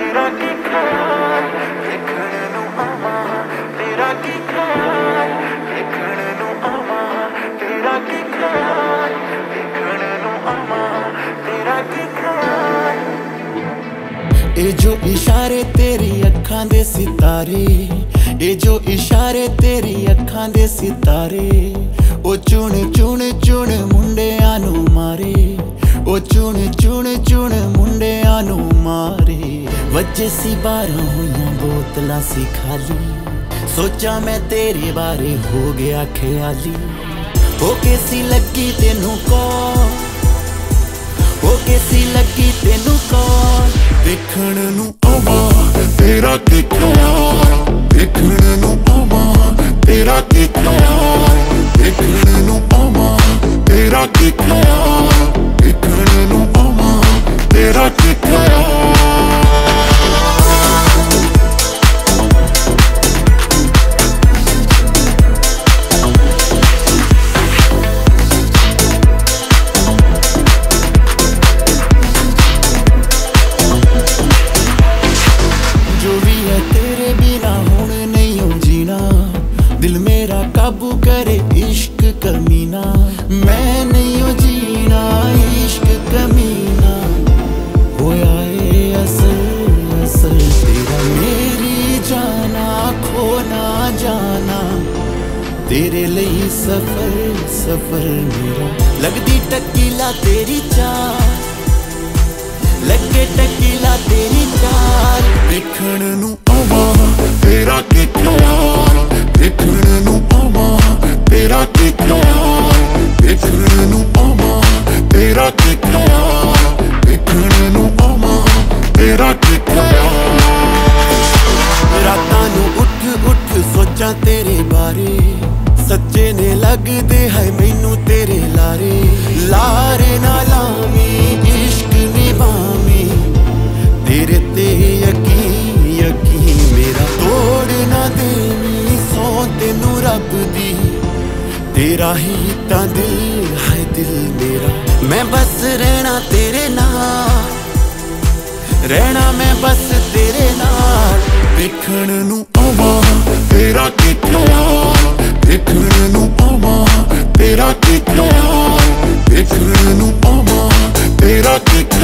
तेरा की ख्याल देखण नू आवां, तेरा की ख्याल देखण नू आवां, तेरा की ख्याल देखण नू आवां, तेरा की ख्याल। ए जो इशारे तेरी अखां दे सितारे, ए जो इशारे तेरी अखां दे सितारे, ओ चुन चुन चुन मुंडियां नू मारे, ओ चुन चुन चुन मुंडियां नू मारे। वजे सी 12 होइयां बोतलां सी खाली, सोचा मैं तेरे बारे हो गया ख्याली। हो कैसी लगी तेनू कौन, हो कैसी लगी तेनू कौन, देखण नू आवां तेरा की ख्याल, देखण नू आवां तेरा की ख्याल, देखण नू आवां तेरा की ख्याल, देखण नू आवां तेरा की ख्याल। दिल मेरा काबू करे इश्क कमीना, मैं नहीं हो जीना इश्क कमीना। होया ए असल असल तेरा मेरी जाना खो ना जाना, तेरे लिए सफर सफर मेरा। लगदी टकीला तेरी चाल, लगे टकीला तेरी चाल, देखण नू आवां तेरा की ख्याल, देखण नू आवां तेरा की ख्याल, देखण नू आवां तेरा की ख्याल, देखण नू आवां तेरा की ख्याल। रातां नू उठ उठ सोचां तेरे बारे, सच्चे ने लगदे है मैनू तेरे लारे। लारे ना लावी इश्क निभावी, तेरे ते यकीन यकीन मेरा। तोड़ ना देवी सौ तेनू रब दी, तेरा ही तां दिल है दिल मेरा। मैं बस रहना तेरे नाल, रहना मैं बस तेरे नाल, देखण नू आवां तेरा की ख्याल, देखण नू आवां तेरा की ख्याल, देखण नू आवां तेरा की